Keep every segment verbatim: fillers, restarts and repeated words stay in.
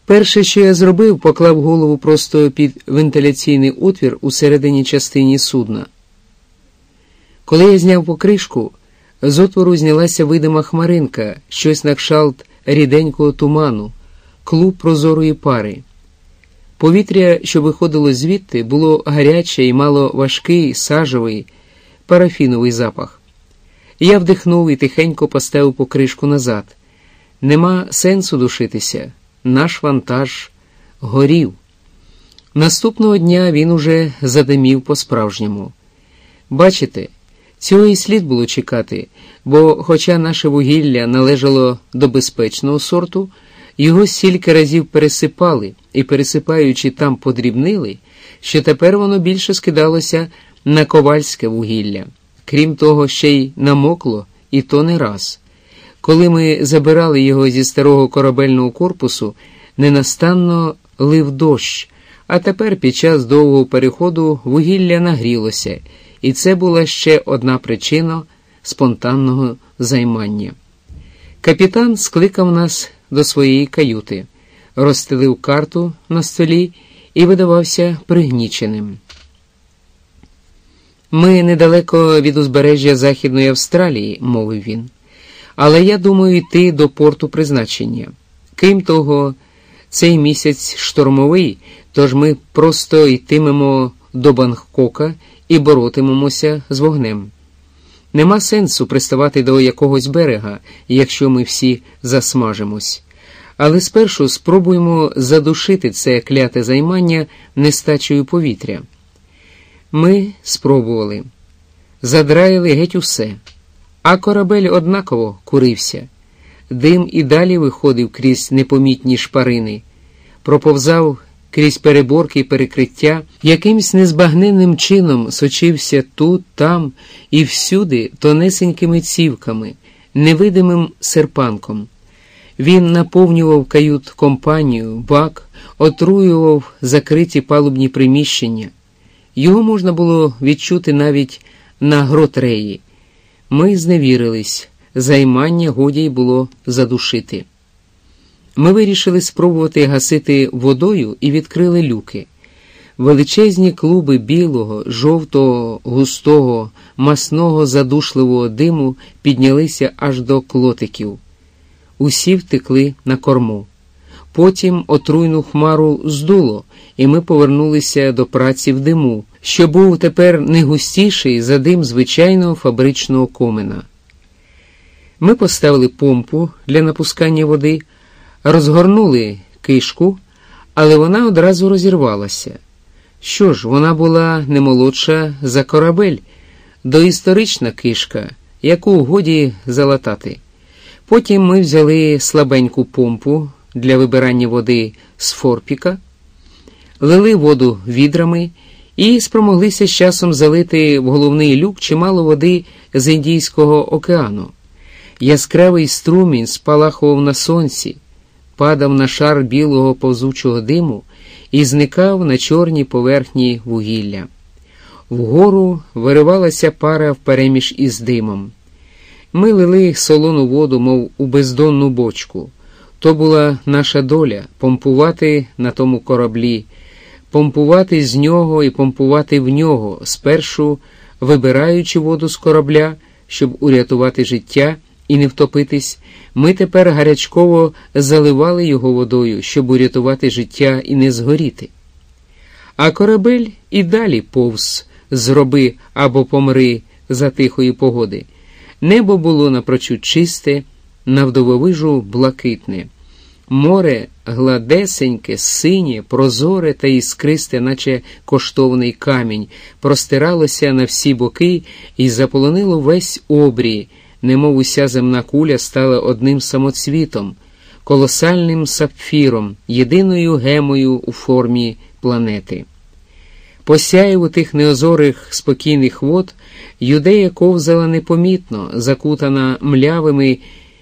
Перше, що я зробив, поклав голову просто під вентиляційний отвір у середині частині судна. Коли я зняв покришку, з отвору знялася видима хмаринка, щось на кшталт ріденького туману, клуб прозорої пари. Повітря, що виходило звідти, було гаряче і мало важкий, сажевий, парафіновий запах. Я вдихнув і тихенько поставив покришку назад. Нема сенсу душитися. Наш вантаж горів. Наступного дня він уже задимів по-справжньому. Бачите, цього і слід було чекати, бо, хоча наше вугілля належало до безпечного сорту, його стільки разів пересипали і, пересипаючи, там подрібнили, що тепер воно більше скидалося на ковальське вугілля. Крім того, ще й намокло, і то не раз. Коли ми забирали його зі старого корабельного корпусу, ненастанно лив дощ, а тепер під час довгого переходу вугілля нагрілося, і це була ще одна причина спонтанного займання. Капітан скликав нас до своєї каюти, розстелив карту на столі і видавався пригніченим. «Ми недалеко від узбережжя Західної Австралії», – мовив він. «Але я думаю йти до порту призначення. Крім того, цей місяць штормовий, тож ми просто йтимемо до Бангкока і боротимемося з вогнем. Нема сенсу приставати до якогось берега, якщо ми всі засмажимось. Але спершу спробуємо задушити це кляте займання нестачею повітря». Ми спробували. Задраїли геть усе. А корабель однаково курився. Дим і далі виходив крізь непомітні шпарини, проповзав крізь переборки і перекриття, якимсь незбагненним чином сочився тут, там і всюди тонесенькими цівками, невидимим серпанком. Він наповнював кают-компанію, бак, отруював закриті палубні приміщення. Його можна було відчути навіть на грот-реї. Ми зневірились, займання годі й було задушити. Ми вирішили спробувати гасити водою і відкрили люки. Величезні клуби білого, жовтого, густого, масного задушливого диму піднялися аж до клотиків. Усі втекли на корму. Потім отруйну хмару здуло, і ми повернулися до праці в диму, що був тепер не густіший за дим звичайного фабричного комина. Ми поставили помпу для напускання води, розгорнули кишку, але вона одразу розірвалася. Що ж, вона була не молодша за корабель, доісторична кишка, яку годі залатати. Потім ми взяли слабеньку помпу для вибирання води з форпіка, лили воду відрами і спромоглися з часом залити в головний люк чимало води з Індійського океану. Яскравий струмінь спалахував на сонці, падав на шар білого повзучого диму і зникав на чорній поверхні вугілля. Вгору виривалася пара впереміж із димом. Ми лили солону воду, мов у бездонну бочку. То була наша доля – помпувати на тому кораблі, помпувати з нього і помпувати в нього, спершу вибираючи воду з корабля, щоб урятувати життя і не втопитись. Ми тепер гарячково заливали його водою, щоб урятувати життя і не згоріти. А корабель і далі повз «зроби або помри» за тихої погоди. Небо було напрочуд чисте, навдововижу блакитне. Море гладесеньке, синє, прозоре та іскристе, наче коштовний камінь, простиралося на всі боки і заполонило весь обрій, немов уся земна куля стала одним самоцвітом, колосальним сапфіром, єдиною гемою у формі планети. По сяєву тих неозорих спокійних вод Юдея ковзала непомітно, закутана млявими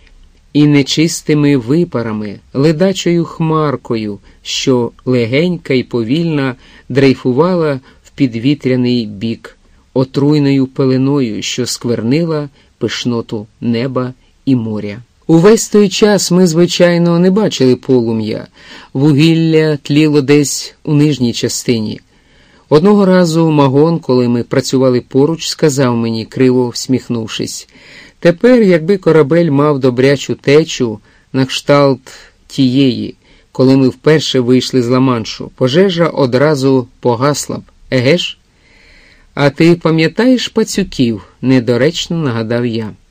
і нечистими випарами, ледачою хмаркою, що легенька й повільна дрейфувала в підвітряний бік, отруйною пеленою, що сквернила пишноту неба і моря. Увесь той час ми, звичайно, не бачили полум'я. Вугілля тліло десь у нижній частині. Одного разу Магон, коли ми працювали поруч, сказав мені, криво всміхнувшись: «Тепер, якби корабель мав добрячу течу на кшталт тієї, коли ми вперше вийшли з Ла-Маншу, пожежа одразу погасла б, еге ж?» «А ти пам'ятаєш пацюків?» – недоречно нагадав я.